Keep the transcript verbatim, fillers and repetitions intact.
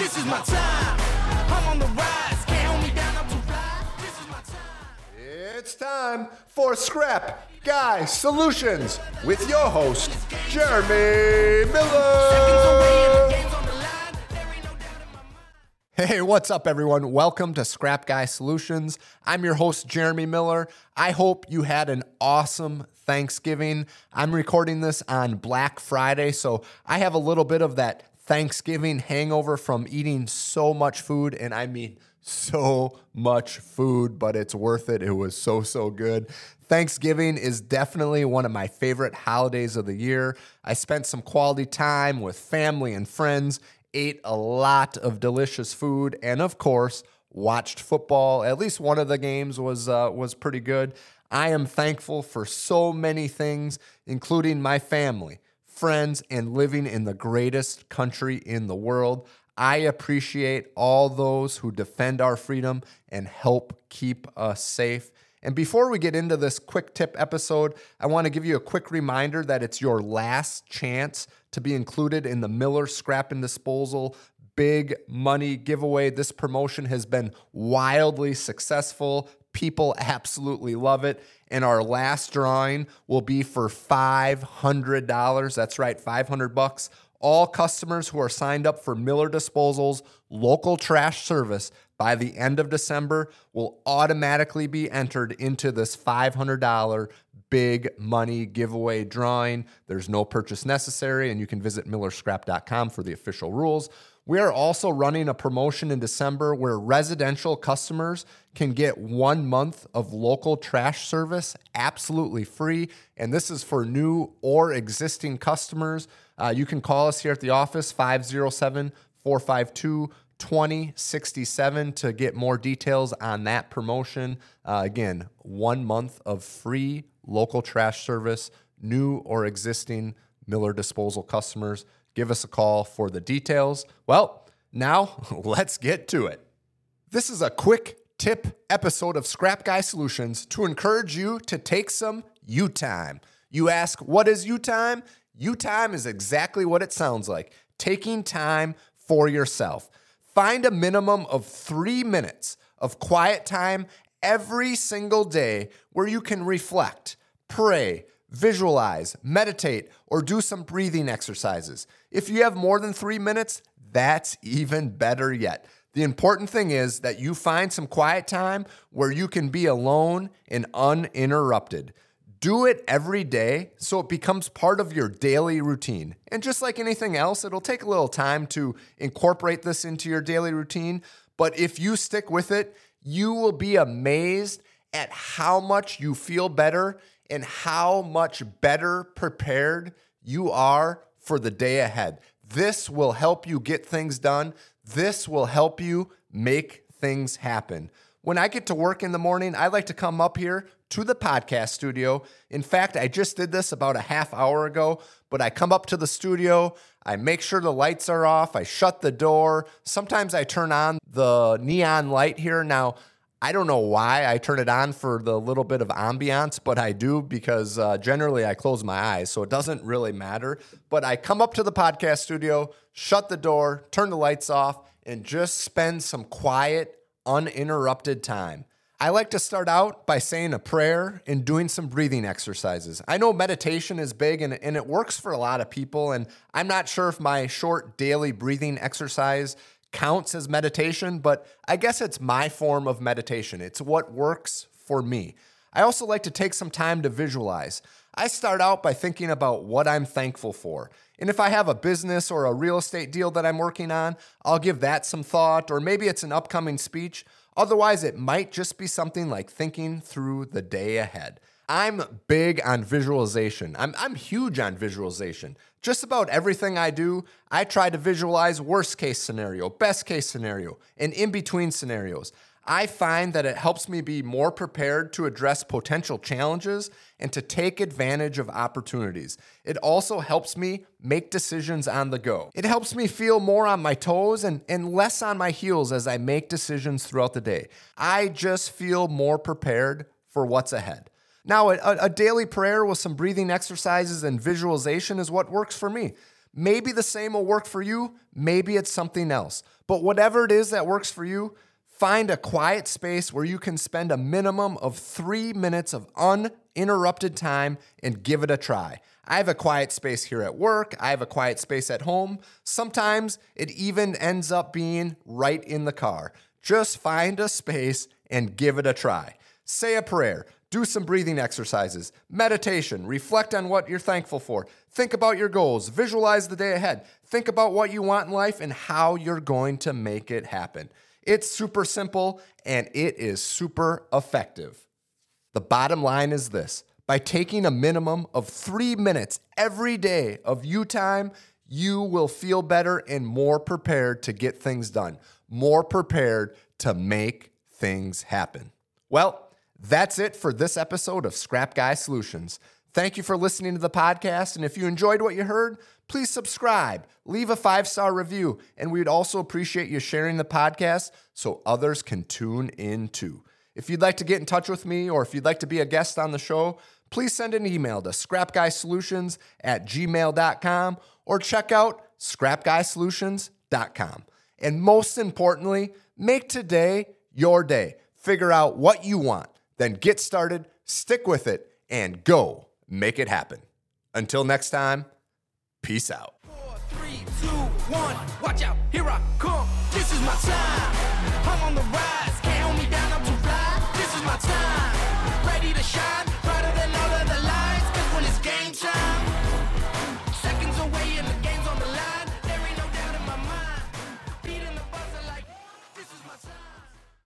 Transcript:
This is my time. I'm on the rise. Can't hold me down. I'm too fly. This is my time. It's time for Scrap Guy Solutions with your host, Jeremy Miller. Hey, what's up, everyone? Welcome to Scrap Guy Solutions. I'm your host, Jeremy Miller. I hope you had an awesome Thanksgiving. I'm recording this on Black Friday, so I have a little bit of that Thanksgiving hangover from eating so much food, and I mean so much food, but it's worth it. It was so, so good. Thanksgiving is definitely one of my favorite holidays of the year. I spent some quality time with family and friends, ate a lot of delicious food, and of course, watched football. At least one of the games was uh, was pretty good. I am thankful for so many things, including my family, friends, and living in the greatest country in the world. I appreciate all those who defend our freedom and help keep us safe. And before we get into this quick tip episode, I want to give you a quick reminder that it's your last chance to be included in the Miller Scrap and Disposal Big Money Giveaway. This promotion has been wildly successful. People absolutely love it. And our last drawing will be for five hundred dollars. That's right, five hundred bucks. All customers who are signed up for Miller Disposal's local trash service by the end of December will automatically be entered into this five hundred dollars Big Money Giveaway drawing. There's no purchase necessary, and you can visit miller scrap dot com for the official rules. We are also running a promotion in December where residential customers can get one month of local trash service absolutely free, and this is for new or existing customers. Uh, you can call us here at the office, five oh seven, four five two, two oh six seven, to get more details on that promotion. Uh, again, one month of free local trash service, new or existing Miller Disposal customers. Give us a call for the details. Well, now let's get to it. This is a quick tip episode of Scrap Guy Solutions to encourage you to take some you time. You ask, what is you time? You time is exactly what it sounds like, taking time for yourself. Find a minimum of three minutes of quiet time every single day where you can reflect, pray, visualize, meditate, or do some breathing exercises. If you have more than three minutes, that's even better yet. The important thing is that you find some quiet time where you can be alone and uninterrupted. Do it every day so it becomes part of your daily routine. And just like anything else, it'll take a little time to incorporate this into your daily routine. But if you stick with it, you will be amazed at how much you feel better and how much better prepared you are for the day ahead. This will help you get things done. This will help you make things happen. When I get to work in the morning, I like to come up here to the podcast studio. In fact, I just did this about a half hour ago, but I come up to the studio, I make sure the lights are off, I shut the door. Sometimes I turn on the neon light here. Now, I don't know why I turn it on for the little bit of ambiance, but I do because uh, generally I close my eyes, so it doesn't really matter. But I come up to the podcast studio, shut the door, turn the lights off, and just spend some quiet, uninterrupted time. I like to start out by saying a prayer and doing some breathing exercises. I know meditation is big and, and it works for a lot of people, and I'm not sure if my short daily breathing exercise counts as meditation, but I guess it's my form of meditation. It's what works for me. I also like to take some time to visualize. I start out by thinking about what I'm thankful for. And if I have a business or a real estate deal that I'm working on, I'll give that some thought, or maybe it's an upcoming speech. Otherwise, it might just be something like thinking through the day ahead. I'm big on visualization. I'm, I'm huge on visualization. Just about everything I do, I try to visualize worst case scenario, best case scenario, and in between scenarios. I find that it helps me be more prepared to address potential challenges and to take advantage of opportunities. It also helps me make decisions on the go. It helps me feel more on my toes and, and less on my heels as I make decisions throughout the day. I just feel more prepared for what's ahead. Now, a, a daily prayer with some breathing exercises and visualization is what works for me. Maybe the same will work for you. Maybe it's something else. But whatever it is that works for you, find a quiet space where you can spend a minimum of three minutes of uninterrupted time and give it a try. I have a quiet space here at work. I have a quiet space at home. Sometimes it even ends up being right in the car. Just find a space and give it a try. Say a prayer. Do some breathing exercises, meditation, reflect on what you're thankful for. Think about your goals, visualize the day ahead. Think about what you want in life and how you're going to make it happen. It's super simple and it is super effective. The bottom line is this: by taking a minimum of three minutes every day of you time, you will feel better and more prepared to get things done, more prepared to make things happen. Well, that's it for this episode of Scrap Guy Solutions. Thank you for listening to the podcast, and if you enjoyed what you heard, please subscribe, leave a five-star review, and we'd also appreciate you sharing the podcast so others can tune in too. If you'd like to get in touch with me or if you'd like to be a guest on the show, please send an email to scrap guy solutions at gmail dot com or check out scrap guy solutions dot com. And most importantly, make today your day. Figure out what you want. Then get started, stick with it, and go make it happen. Until next time, peace out. Four, three, two, one, watch out, here I come. This is my time. I'm on the rise.